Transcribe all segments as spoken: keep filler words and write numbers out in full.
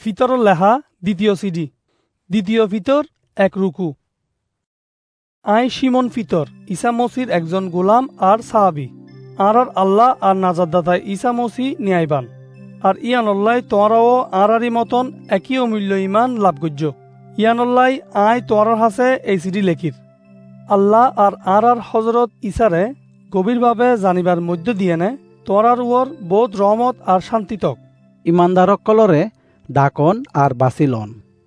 ফিতরর লেখা দ্বিতীয় সিডি দ্বিতীয় ফিতর এক রুকু। আই শিমন ফিতর ঈসা মসির একজন গোলাম আর সাহাবি। আর আর আল্লাহ আর নাজাদদাতা ঈসা মসি ন্যায়বান আর ইয়ানল্লাই তোয়ারাও আরারি মতন একই অমূল্য ইমান লাভ করছ। ইয়ানল্লাই আই তোয়ারার হাসে এই সিডি লেখির আল্লাহ আর আর আর হজরত ঈসারে গভীরভাবে জানিবার মধ্য দিয়ে নে তোয়ারার উয়র বোধ রহমত আর শান্তিতক ইমানদারকলরে ডাকন আর বাসিলন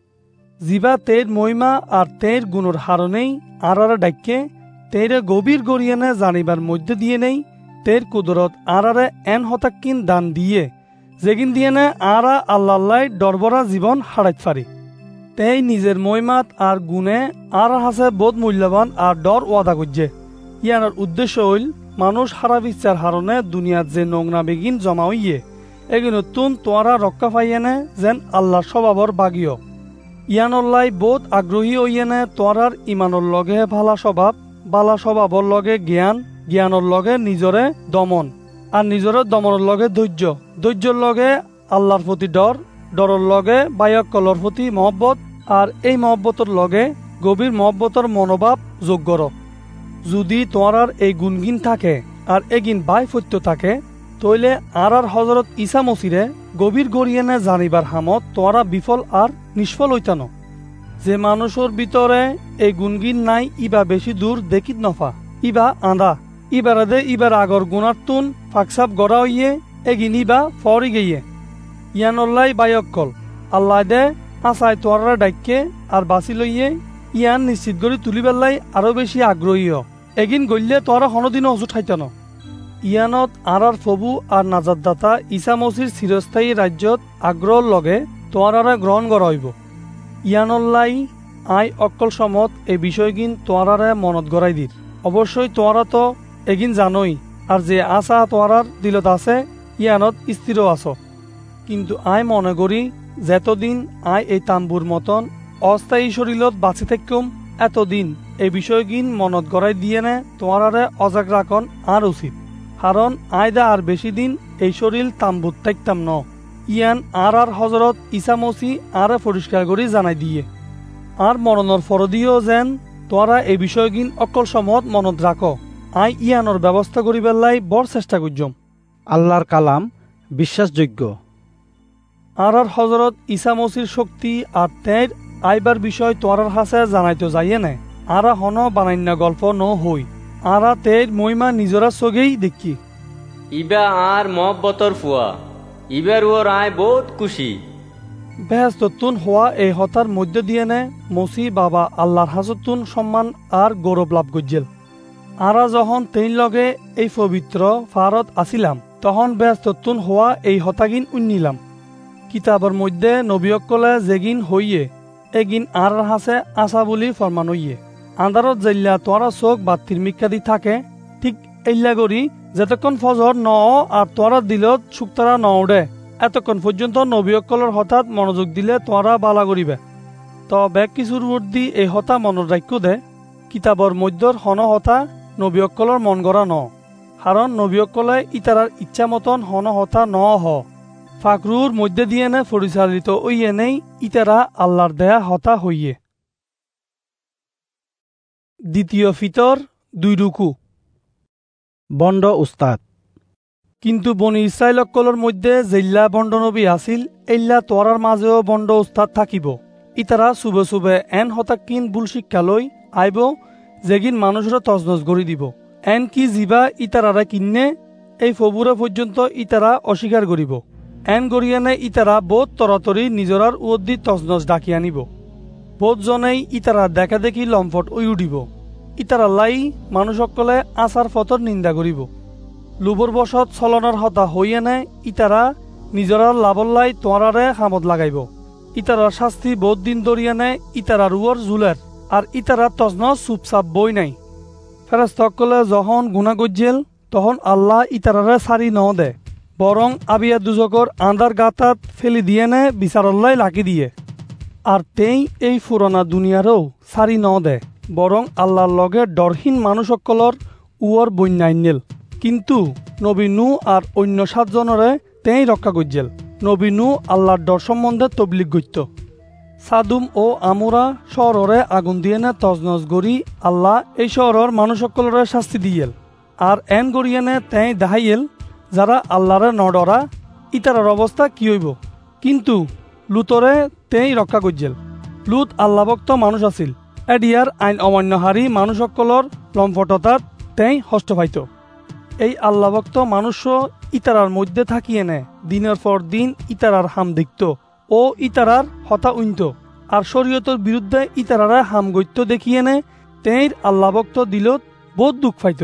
জিবা তের মহিমা আর তের গুণর হারণেই আর আর ডাক্যে তেরে গভীর গড়িয়েনে জানিবার মধ্য দিয়ে নেই তের কুদরত আর আরে এন হতাক্কিন দান দিয়ে যেগিন দিয়ে নে আরা আল্লাহ ডরবরা জীবন হারাইত পারি। তেই নিজের মহিমাত আর গুণে আর হাসে বোধ মূল্যবান আর ডর ওয়াদা করছে। ইয়ানোর উদ্দেশ্য হইল মানুষ হারা বিচার হারণে দুনিয়াত যে নোংরা বেগিন জমা হইয়ে এগিন নতুন তোয়ারা রক্ষা পাইয়েনে যেন আল্লাহর স্বভাবর বাগিয়। ইয়ানল্লাই বোধ আগ্রহী হইয়েনে তোয়ারার ইমানর লগে ভালা স্বভাব বালা স্বভাবর লগে জ্ঞান জ্ঞানর লগে নিজরে দমন আর নিজরে দমনের লগে ধৈর্য ধৈর্যর লগে আল্লাহর প্রতি ডর ডরর লগে বায়ককলর প্রতি মহব্বত আর এই মহব্বতর লগে গভীর মহব্বতর মনোভাব যোগ্যর। যদি তোয়ারার এই গুণগিন থাকে আর এগিন বাই ফত্য থাকে তইলে আর আর হজরত ঈসা মসিরে গভীর গড়িয়েনে জানিবার হামত তোয়ারা বিফল আর নিষ্ফল হইতান। যে মানুষের ভিতরে এই গুণগিন নাই ইবা বেশি দূর দেখিত নফা ইবা আঁদা ইবারাদে ইবার আগর গুণার্তুন ফাকসাব গড়া হইয়ে এগিন ইবা ফরি গিয়ে ইয়ানল্লাই বায়কল আল্লাহ দে আশায় তোয়ারা ডাক্যে আর বাঁচি লইয়ে ইয়ান নিশ্চিত করে তুলিবেলাই আরো বেশি আগ্রহী এগিন গল্লে তোয়ারা হনদিনও অজু ঠাইতান। ইয়ানত আর আর ফবু আর নাজাদদাতা ঈসা মসির চিরস্থায়ী রাজ্যত আগ্রহর লগে তোয়ারারে গ্রহণ করা হইব। ইয়ানল্লাই আই অকল সমত এই বিষয়গিন তোয়ারারে মনত গড়াই দির। অবশ্যই তোয়ারা তো এগিন জানই আর যে আশা তোয়ারার দিলত আছে ইয়ানত স্থিরও আস। কিন্তু আই মনে করি যেতদিন আই এই তাম্বুর মতন অস্থায়ী শরীরত বাঁচি থাকুম এতদিন এই বিষয়গিন মনত গড়াই দিয়ে নে তোয়ারারে অজাগ রাখন আর উচিত। কারণ আয়দা আর বেশি দিন এই শরীর তাম্বুত থাকতাম ন। ইয়ান আর আর হজরত ঈসা মসি আর পরিষ্কার করে জানাই দিয়ে আর মরণর ফরদিও যেন তোরা এই বিষয়গিন অকল সমত মনত রাখ। আই ইয়ানোর ব্যবস্থা করি বেলাই বড় চেষ্টা করজম। আল্লাহর কালাম বিশ্বাসযোগ্য। আর আর হজরত ঈসা মসির শক্তি আর তের আইবার বিষয় তোরার হাসে জানাইতো যাইয়ে নে আরা হন বানাইন্য গল্প ন হই আরা তের মহিমা নিজরা চগেই দেখি ইবা আর মহব্বতর ফুয়া ইবার ওর আয় বহুত খুশি। বেহেস্ততুন হওয়া এই হতার মধ্য দিয়ে নে মসি বাবা আল্লাহর হাজতুন সম্মান আর গৌরব লাভ করছিল। আরা যখন তেইন লগে এই পবিত্র ফারত আসিলাম তখন বেহেস্ততুন হওয়া এই হতাগিন উন্নিলাম। কিতাবর মধ্যে নবীসকলে যেগিন হইয়ে এগিন আর হাসে আসা বলি ফরমান হইয়ে আন্দারত জাইল্লা তোরা চোখ বাত্তির মিক্ষা দি থাকে ঠিক এইলা করি যেতক্ষণ ফজর ন আর তোরা দিলত শুক্তারা ন উঠে এতক্ষণ পর্যন্ত নবীসকলের হঠাৎ মনোযোগ দিলে তোরা বালা করিবে। তবে কিছুর দি এই হতা মনত রাখ্য দে কিতাবর মধ্যর হন হতা নবীসকলের মন গড়া ন কারণ নবীসকলে ইতারার ইচ্ছা মতন হন হতা ন হ ফাকরুর মধ্যে দিয়ে নে পরিচালিত ওইয়ে নেই ইতারা আল্লাহর দেয়া হতা হইয়ে। দ্বিতীয় ফিতর দুই রুকু। বন্ড উস্তাদ। কিন্তু বনি ইসরাইলকলর মধ্যে জেল্লা বন্ড নবী আসিল এইল্লা তোরার মাঝেও বন্ড উস্তাদ থাকিব। ইতারা চুবে চুবে এন হতাক্কিন বুল শিক্ষা লই আইব যেগিন মানুষরা তজনজ গড়ি দিব। এন কি জিবা ইতারারা কিন্নে এই ফবুরা পর্যন্ত ইতারা অস্বীকার করিব। এন গড়িয়ানে ইতারা বোধ তরাতরি নিজরার উদ্দি তজনজ ডাকি আনিব। বোধ জনেই ইতারা দেখা দেখি লম্ফট ওই উঠিব। ইতারা লাই মানুষসকলে আচার ফতর নিন্দা করিব। লুবর বসত চলনার হতা হইয়েনে ইতারা নিজরার লাভল্লাই তোয়ারারে হামত লাগাইব। ইতারার শাস্তি বোধ দিন দরিয়ানে ইতারার উয়র জুলের আর ইতারা তজনজ চুপচাপ বই নাই। ফেরেশতাসকলে যখন গুনাহ গজ্জেল তখন আল্লাহ ইতারারে সারি ন দে বরং আবিয়া দুজকর আন্দার গাতাত ফেলি দিয়ে নে বিচারল্লাই লাকি দিয়ে। আর তেই এই পুরোনা দুনিয়ারও সারি ন দে বরং আল্লাহর লগে ডরহীন মানুষসকলর উয়র বন্যাইনেল। কিন্তু নবী নূহ আর অন্য সাতজনরে তেই রক্ষা করজেল। নবী নূহ আল্লাহর ডর সম্বন্ধে তবলিগ করত। সাদুম ও আমুরা শহরে আগুন দিয়ে নে তজনজ গড়ি আল্লাহ এই শহরের মানুষ সকলরে শাস্তি দিয়েল। আর এন গড়িয়েনে তেই দেখাইয়েল যারা আল্লাহরে নডরা ইতারার অবস্থা কি হইব। কিন্তু লুতরে তেই রক্ষা করজেল। লুত আল্লাহভক্ত মানুষ আছিল। এডিয়ার আইন অমান্যহারী মানুষ সকলর লম্ফটতার তেই হষ্ট পাইত। এই আল্লাহভক্ত মানুষ ইতারার মধ্যে থাকিয়ে নে দিনের পর দিন ইতারার হাম দেখত ও ইতারার হতা উইনত। আর শরীয়তের বিরুদ্ধে ইতারারা হাম গৈত্য দেখিয়ে নে তেইর আল্লাহভক্ত দিলত বহুত দুঃখ পাইত।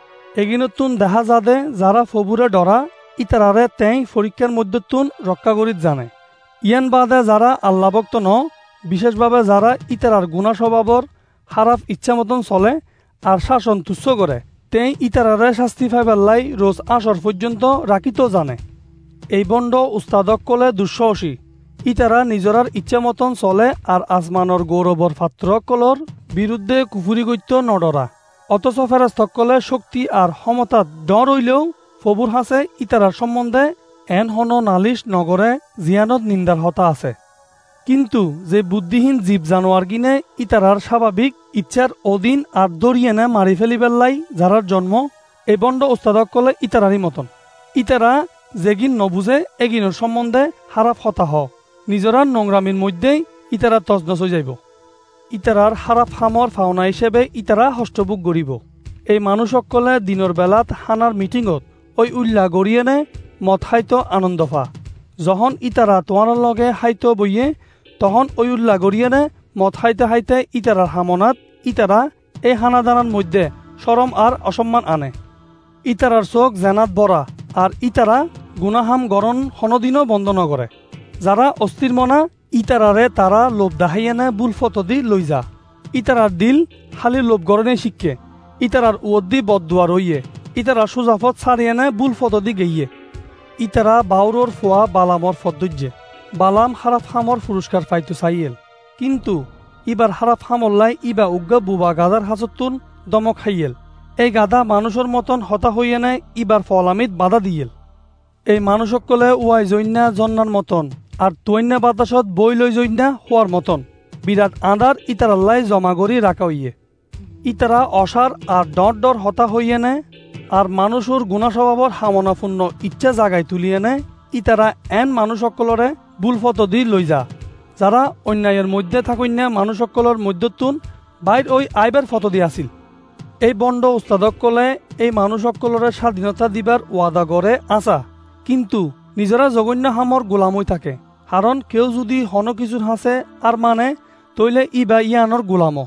এগিনতুন দেখা যাদে যারা ফবুরে ডরা ইতারারে তেই পরীক্ষার মধ্যতুন রক্ষা করিত জানে। ইয়ান বাদে যারা আল্লাহভক্ত ন বিশেষভাবে যারা ইতারার গুণা স্বভাবর খারাপ ইচ্ছা মতন চলে আর শাসন তুচ্ছ করে তেই ইতারারে শাস্তি পাইবার রোজ আসর পর্যন্ত রাখিত জানে। এই বন্ড উস্তাদক কলে দুঃসাহসী। ইতারা নিজরার ইচ্ছা মতন চলে আর আসমানর গৌরবর পাত্র কলর বিরুদ্ধে কুফুরি গত্য নডরা। অথচ ফেরেশতাসকলে শক্তি আর ক্ষমতা ডর হইলেও ফবুর হাসে ইতারার সম্বন্ধে এন হন নালিশ নগরে জিয়ানত নিন্দার হতা আছে। কিন্তু যে বুদ্ধিহীন জীব জানোয়ার গিনে ইতারার স্বাভাবিক ইচ্ছার অধীন আর দরিয়েনে মারি ফেলিবেলাই যারার জন্ম এই বন্ড উস্তাদক কলে ইতারারই মতন। ইতারা যেগিন নবুঝে এগিনের সম্বন্ধে হারাপ হতাহ নিজরার নোংরামির মধ্যেই ইতারা তজনজ হয়ে যাইব। ইতারার হারাপ হামর ফাওনা হিসেবে ইতারা হষ্টভোগ গড়িব। এই মানুষ সকলে দিনের বেলাত হানার মিটিংত ওই উল্লাহ গড়িয়েনে মত হাইত আনন্দ ফা। যখন ইতারা তোমার লগে হাইত বইয়ে তখন ওই উল্লাহ গড়িয়েনে মত হাইতে হাইতে ইতারার হামনাত ইতারা এই হানাদানার মধ্যে শরম আর অসম্মান আনে। ইতারার চোখ জেনাত বরা আর ইতারা গুনাহাম গরণ হনদিনও বন্ধ নগরে। যারা অস্থির মনা ইতারারে তারা লোভ দাহাইয়ানে বুল ফতদি লই যা। ইতারার দিল খালি লোভ গরণে শিক্ষে। ইতারার উদ্দি বদুয়া রইয়ে ইতারা সুজাফত ছাড়িয়ানে বুল ফতদি গেইয়ে। ইতারা বাউরর ফোয়া বালামর ফদ্দুজ্জে বালাম হারাফ হামর পুরস্কার পাইতো চাইয়েল। কিন্তু ইবার হারাফ হামল্লাই ইবা উগ্গা বুবা গাদার হাজতুন দমক খাইয়েল। এই গাদা মানুষের মতন হতা হইয়া নেয় ইবার ফলামিত বাধা দিয়েল। এই মানুষ সকলে ওয়াই জন্যা জন্নার মতন আর তুইন্যা বাতাসত বই লই জন্যা হওয়ার মতন বিরাট আঁধার ইতারাল্লাই জমা করি রাখা হইয়ে। ইতারা অসার আর ডর ডর হতা হইয়ে নেয় আর মানুষের গুণা স্বভাবর হামনাপূর্ণ ইচ্ছা জাগায় তুলিয়ে নেয়। ইতারা এন মানুষ সকলরে বুলফত দি লই যা যারা অন্যায়ের মধ্যে থাকন্যা মানুষ সকলের মধ্যতুন বাইর ওই আইবার ফত দি আসিল। এই বন্ড উস্তাদক কলে এই মানুষ সকলরে স্বাধীনতা দিবার ওয়াদা করে আসা কিন্তু নিজরা জঘন্য হামর গোলাম হই থাকে। কারণ কেউ যদি হন কিছুর হাসে আর মানে তৈলে ইবা ইয়ানোর গোলামো।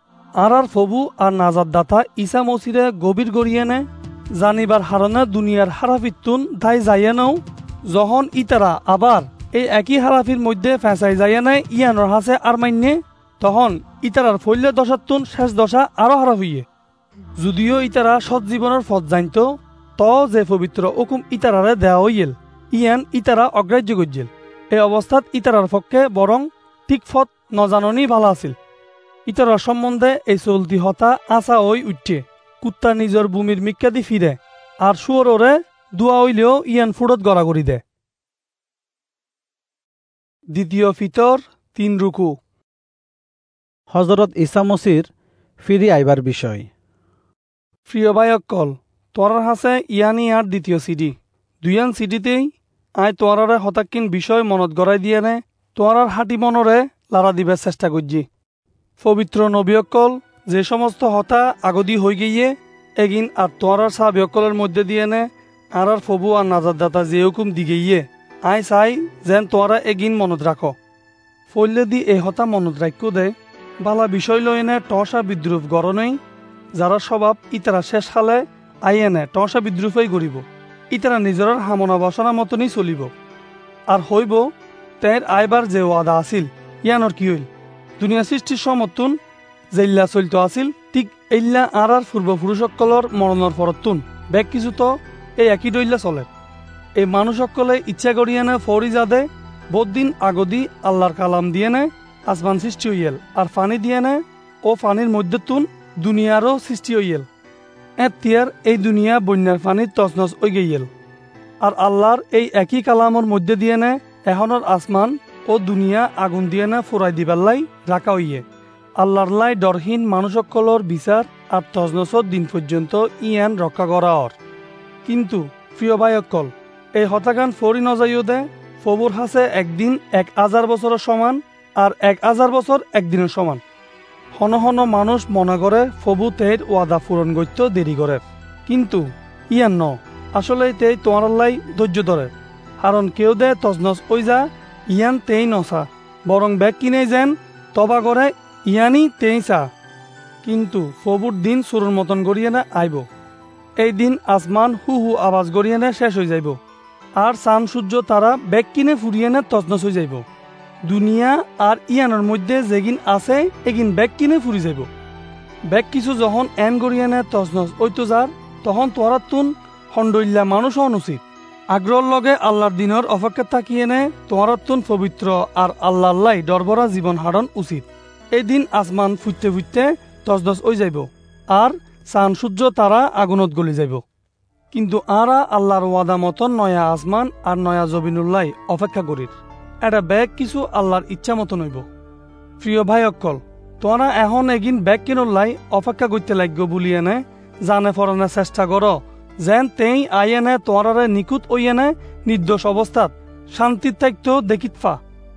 আর আর ফবু আর নাজাদ দাতা ইসা মসিরে গভীর গড়িয়ে নে জানিবার হারণে দুনিয়ার হারাফিতুন দায় যাইয়ে নাও। যখন ইতারা আবার এই একই হারাফির মধ্যে ফেঁসাই যাইয়ে নেয় ইয়ানোর হাসে আর মাইনে তখন ইতারার ফৈল্য দশাতুন শেষ দশা আরো হারাফ হইয়ে। যদিও ইতারা সৎ জীবনের ফত জানত ত যে পবিত্র হুকুম ইতারারে দেওয়া হইল ইয়ান ইতারা অগ্রাহ্য করছিল। এই অবস্থাত ইতারার পক্ষে বরং ঠিক ফত নজাননি ভালো আছিল। ইতারার সম্বন্ধে এই চলতি হতা আশা হই উঠছে কুত্তা নিজের ভূমির মিক্কাদি ফিরে আর শুয়োরে দুয়া হইলেও ইয়ান ফুড়ত গড়াগড়ি দে। দ্বিতীয় ফিতর তিন রুকু। হজরত ঈসা মসির ফিরি আইবার বিষয়। প্রিয় ভাইয়কল তোরার হাসে ইয়ানি আর দ্বিতীয় সিডি দুইয়ান সিডিতেই আয় তোরারে হতাক্কিন বিষয় মনত গড়াই দিয়ে নে তোরার হাঁটি মনরে লাড়া দিবার চেষ্টা করছি। পবিত্র নবীয়কল যে সমস্ত হতা আগদি হয়ে গিয়ে এগিন আর তোরার সাহাবিয়কলের মধ্যে দিয়ে নে আর আর ফবু আর নাজাদদাতা যে হুকুম দিগে ইয়ে আয় চাই যেন তোরা এগিন মনত রাখো। ফলে দি এই হতা মনত রাখো দে বালা বিষয় লই নে টসা বিদ্রুপ গড়নেই যারা স্বভাব ইতারা শেষ খালে আইয়েনে টসা বিদ্রুপই গড়িব। ইতারা নিজের হামনা বাসনা মতনই চলিব আর হইব তের আইবার যে ওয়াদা আছিল ইয়ানোর কি হইল। দুনিয়া সৃষ্টির সমতুন যেইল্লা চলিত আছিল ঠিক এইল্লা আর আর পূর্বপুরুষসকলর মরণর পরতুন বেগ কিছু তো এই একই দইল্লা চলে। এই মানুষসকলে ইচ্ছা করিয়ে নে ফরি যাদে বহুত দিন আগদি আল্লাহর কালাম দিয়ে নে আসমান সৃষ্টি হইয়েল আর ফানি দিয়ে নে ও ফানির মধ্যতুন দুনিয়ারও সৃষ্টি হইয়েল। এতিয়ার এই দুনিয়া বন্যার ফানির তছনছ হয়ে গিয়েল। আর আল্লাহর এই একই কালামর মধ্যে দিয়ে নে এখনের আসমান ও দুনিয়া আগুন দিয়ে না ফুরাই দিবার রাখা হইয়ে আল্লাহর লাই ডরহীন মানুষসকলর বিচার আর তজনসর দিন পর্যন্ত ইয়ান রক্ষা করা অর। কিন্তু প্রিয় ভাইসকল, এই হতাকান ফরি নজাইও দে ফবুর হাসে একদিন এক হাজার বছরের সমান আর এক হাজার বছর একদিনের সমান। হন হন মানুষ মনে করে ফবু তের ওয়াদা পূরণ করতে দেরি করে, কিন্তু ইয়ান ন আসলে তেই তোমার লাই ধৈর্য ধরে। কারণ কেউ দে তজনস ওই যা ইয়ান তেই নসা, বরং ব্যাগ কিনে যেন তবা করে ইয়ানি তেই চা। কিন্তু ফবুর দিন সুরের মতন গড়িয়ে না আইব। এই দিন আসমান হু হু আওয়াজ গড়িয়ে না শেষ হয়ে যাইব, আর চান সূর্য তারা ব্যাগ কিনে ফুরিয়ে না তজনস হয়ে যাইব। দুনিয়া আর ইয়ানের মধ্যে যেগিন আছে এগিন ব্যাগ কিনে ফুরি যাইব। ব্যাগ কিছু যখন এন গড়িয়ে না তজনস ওইতো যার, তখন তোরা তুন খণ্ডইল্লা মানুষ হন উচিত। আগ্রহর লগে আল্লাহর দিনের অপেক্ষা তাকিয়ে নে তোমার তুন পবিত্র আর আল্লাহ ডরবরা জীবন হারণ উচিত। এই দিন আসমান ফুটতে ফুটতে তজনস ওই যাইব, আর চান সূর্য তারা আগুনত গলি যাইব। কিন্তু আরা আল্লাহর ওয়াদা মতন নয়া আসমান আর নয়া জবিনুল্লাহ অপেক্ষা করির। এটা ব্যাগ কিছু আল্লাহর ইচ্ছা মতন হইব। প্রিয় ভাই অকল, তোরা এখন এগিন ব্যাগ কিনুল্লাই অপেক্ষা করতে লাগবে বলিয়ে নে জানে ফরানোর চেষ্টা কর, যেন তেই আইয়ে নে তোরারে নিকুত ওইয়ে নে নির্দোষ অবস্থাত শান্তির থাকতো দেখিত ফা।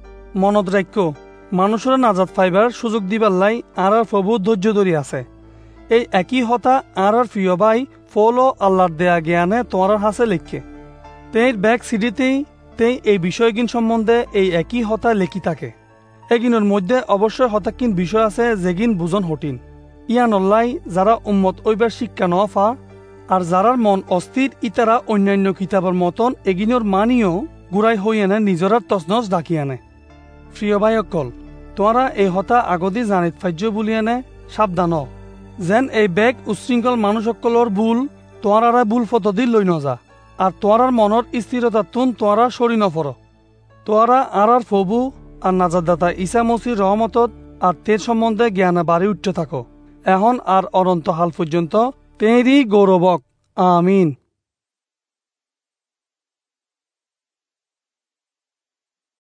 মনত রাখ্য, মানুষের নাজাত ফাইবার সুযোগ দিবার লাই আর আর প্রভু ধৈর্য ধরি আছে। এই একই হতা আর আর প্রিয় ভাই ফলো আল্লাহর দেয়া জ্ঞানে তোমার হাসে লিখে তেই ব্যাগ সিডিতেই তেই এই বিষয়গিন সম্বন্ধে এই একই হতা লেখি থাকে। এগিনের মধ্যে অবশ্যই হতাকিন বিষয় আছে যেগিন বুঝন হটিন। ইয়ানল্লাই যারা উম্মত ওইবার শিক্ষা ন ফা আর যারার মন অস্থির ইতারা অন্যান্য কিতাবের মতন এগিনোর মানিও গুড়াই হই আনে নিজরার তসনস ডাকি আনে। প্রিয় ভাই অকল, তোরা এই হতা আগদি জানিত ফাজ্য বলি আনে সাবধান, যেন এই ব্যাগ উশৃঙ্খল মানুষসকলর ভুল তোয়ারারা ভুল পদ্ধতি লই নযা, আর তোয়ারার মনের স্থিরতা তুন তোয়ারা সরি নফর। তোয়ারা আর আর ফবু আর নাজাদাতা ঈসা মসির রহমতত আর তের সম্বন্ধে জ্ঞানে বাড়ি উঠতে থাকো এখন আর অনন্ত হাল পর্যন্ত তেরই গৌরবক। আমিন।